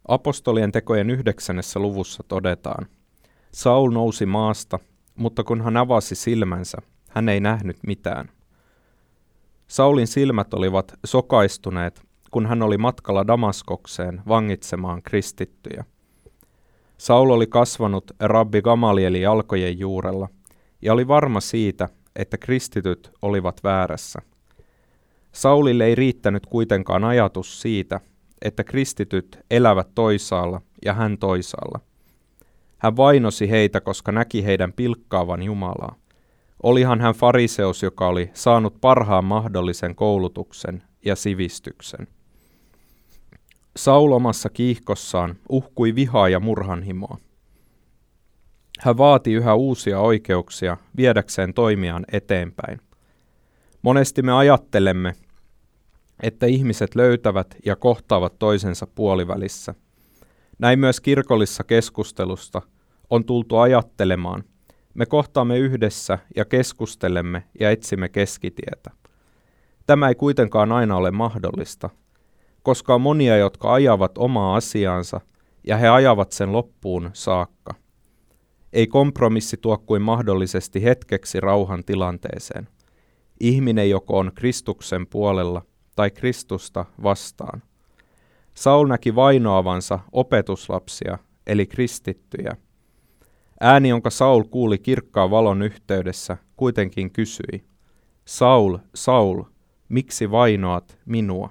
Apostolien tekojen 9. luvussa todetaan: Saul nousi maasta, mutta kun hän avasi silmänsä, hän ei nähnyt mitään. Saulin silmät olivat sokaistuneet, kun hän oli matkalla Damaskokseen vangitsemaan kristittyjä. Saul oli kasvanut rabbi Gamalielin jalkojen juurella ja oli varma siitä, että kristityt olivat väärässä. Saulille ei riittänyt kuitenkaan ajatus siitä, että kristityt elävät toisaalla ja hän toisaalla. Hän vainosi heitä, koska näki heidän pilkkaavan Jumalaa. Olihan hän fariseus, joka oli saanut parhaan mahdollisen koulutuksen ja sivistyksen. Saul omassa kiihkossaan uhkui vihaa ja murhanhimoa. Hän vaati yhä uusia oikeuksia viedäkseen toimiaan eteenpäin. Monesti me ajattelemme, että ihmiset löytävät ja kohtaavat toisensa puolivälissä. Näin myös kirkollisessa keskustelusta on tultu ajattelemaan. Me kohtaamme yhdessä ja keskustelemme ja etsimme keskitietä. Tämä ei kuitenkaan aina ole mahdollista, koska on monia, jotka ajavat omaa asiaansa ja he ajavat sen loppuun saakka. Ei kompromissi tuo kuin mahdollisesti hetkeksi rauhan tilanteeseen. Ihminen joko on Kristuksen puolella tai Kristusta vastaan. Saul näki vainoavansa opetuslapsia, eli kristittyjä. Ääni, jonka Saul kuuli kirkkaan valon yhteydessä, kuitenkin kysyi: Saul, Saul, miksi vainoat minua?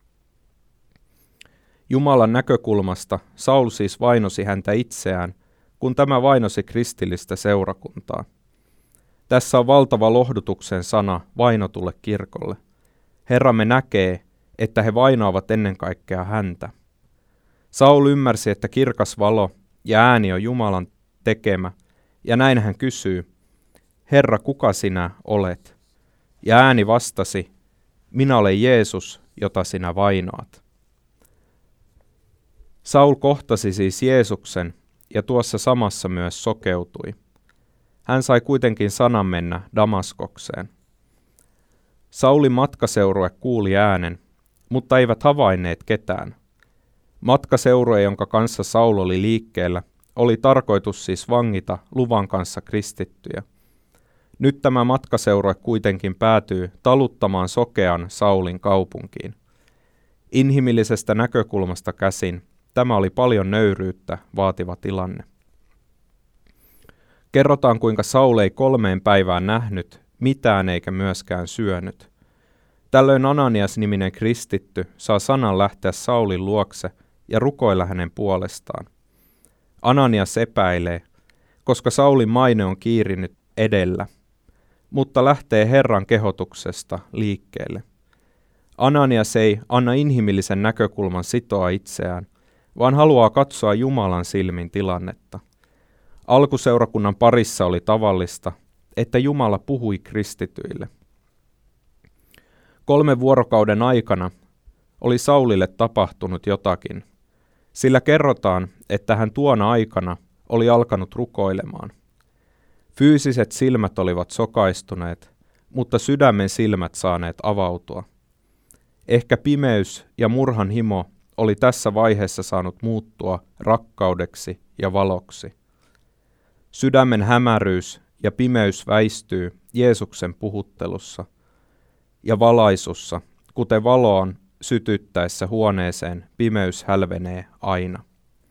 Jumalan näkökulmasta Saul siis vainosi häntä itseään, kun tämä vainosi kristillistä seurakuntaa. Tässä on valtava lohdutuksen sana vainotulle kirkolle. Herramme näkee, että he vainoavat ennen kaikkea häntä. Saul ymmärsi, että kirkas valo ja ääni on Jumalan tekemä, ja näin hän kysyy: Herra, kuka sinä olet? Ja ääni vastasi: minä olen Jeesus, jota sinä vainoat. Saul kohtasi siis Jeesuksen, ja tuossa samassa myös sokeutui. Hän sai kuitenkin sanan mennä Damaskokseen. Saulin matkaseurue kuuli äänen, mutta eivät havainneet ketään. Matkaseurue, jonka kanssa Saul oli liikkeellä, oli tarkoitus siis vangita luvan kanssa kristittyjä. Nyt tämä matkaseurue kuitenkin päätyy taluttamaan sokean Saulin kaupunkiin. Inhimillisestä näkökulmasta käsin tämä oli paljon nöyryyttä vaativa tilanne. Kerrotaan, kuinka Saul ei 3 päivään nähnyt mitään eikä myöskään syönyt. Tällöin Ananias-niminen kristitty saa sanan lähteä Saulin luokse ja rukoilla hänen puolestaan. Ananias epäilee, koska Saulin maine on kiirinyt edellä, mutta lähtee Herran kehotuksesta liikkeelle. Ananias ei anna inhimillisen näkökulman sitoa itseään, vaan haluaa katsoa Jumalan silmin tilannetta. Alkuseurakunnan parissa oli tavallista, että Jumala puhui kristityille. 3 vuorokauden aikana oli Saulille tapahtunut jotakin, sillä kerrotaan, että hän tuona aikana oli alkanut rukoilemaan. Fyysiset silmät olivat sokaistuneet, mutta sydämen silmät saaneet avautua. Ehkä pimeys ja murhan himo oli tässä vaiheessa saanut muuttua rakkaudeksi ja valoksi. Sydämen hämäryys ja pimeys väistyy Jeesuksen puhuttelussa ja valaisussa, kuten valoon sytyttäessä huoneeseen pimeys hälvenee aina.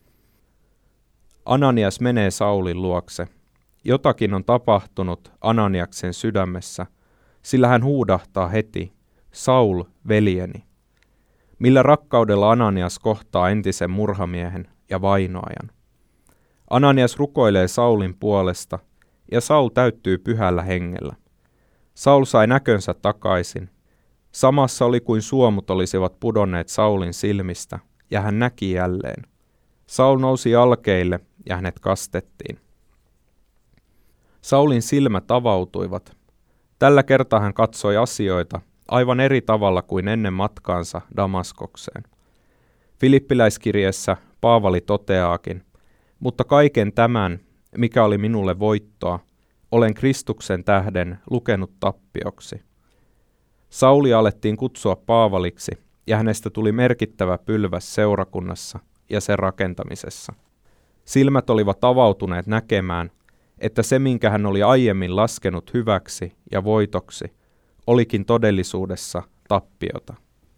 Ananias menee Saulin luokse. Jotakin on tapahtunut Ananiaksen sydämessä, sillä hän huudahtaa heti: Saul, veljeni. Millä rakkaudella Ananias kohtaa entisen murhamiehen ja vainoajan. Ananias rukoilee Saulin puolesta, ja Saul täyttyy pyhällä hengellä. Saul sai näkönsä takaisin. Samassa oli kuin suomut olisivat pudonneet Saulin silmistä, ja hän näki jälleen. Saul nousi alkeille, ja hänet kastettiin. Saulin silmät avautuivat. Tällä kertaa hän katsoi asioita aivan eri tavalla kuin ennen matkaansa Damaskokseen. Filippiläiskirjeessä Paavali toteaakin: mutta kaiken tämän, mikä oli minulle voittoa, olen Kristuksen tähden lukenut tappioksi. Sauli alettiin kutsua Paavaliksi, ja hänestä tuli merkittävä pylväs seurakunnassa ja sen rakentamisessa. Silmät olivat avautuneet näkemään, että se, minkä hän oli aiemmin laskenut hyväksi ja voitoksi, olikin todellisuudessa tappiota.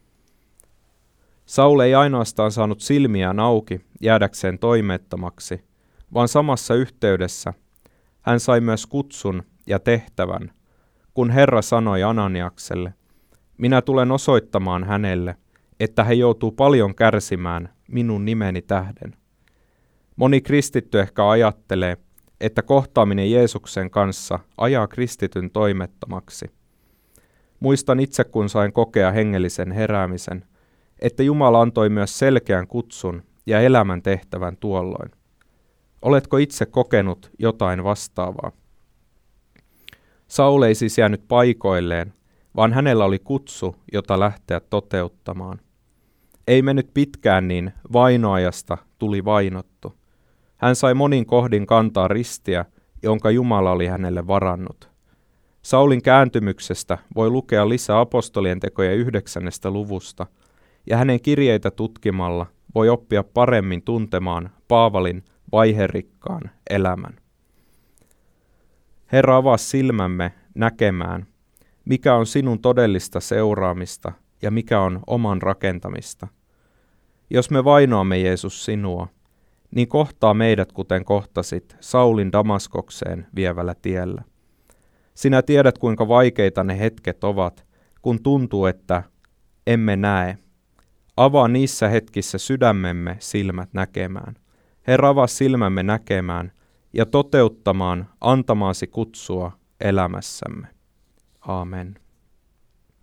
Saul ei ainoastaan saanut silmiään auki jäädäkseen toimettomaksi, vaan samassa yhteydessä hän sai myös kutsun ja tehtävän, kun Herra sanoi Ananiakselle, minä tulen osoittamaan hänelle, että he joutuu paljon kärsimään minun nimeni tähden. Moni kristitty ehkä ajattelee, että kohtaaminen Jeesuksen kanssa ajaa kristityn toimettomaksi. Muistan itse, kun sain kokea hengellisen heräämisen, että Jumala antoi myös selkeän kutsun ja elämän tehtävän tuolloin. Oletko itse kokenut jotain vastaavaa? Saul ei siis jäänyt paikoilleen, vaan hänellä oli kutsu, jota lähteä toteuttamaan. Ei mennyt pitkään, niin vainoajasta tuli vainottu. Hän sai monin kohdin kantaa ristiä, jonka Jumala oli hänelle varannut. Saulin kääntymyksestä voi lukea lisää apostolien tekoja 9. luvusta, ja hänen kirjeitä tutkimalla voi oppia paremmin tuntemaan Paavalin vaiherikkaan elämän. Herra, avaa silmämme näkemään, mikä on sinun todellista seuraamista ja mikä on oman rakentamista. Jos me vainoamme, Jeesus, sinua, niin kohtaa meidät, kuten kohtasit Saulin Damaskokseen vievällä tiellä. Sinä tiedät, kuinka vaikeita ne hetket ovat, kun tuntuu, että emme näe. Avaa niissä hetkissä sydämemme silmät näkemään. Herra, avaa silmämme näkemään ja toteuttamaan antamaasi kutsua elämässämme. Aamen.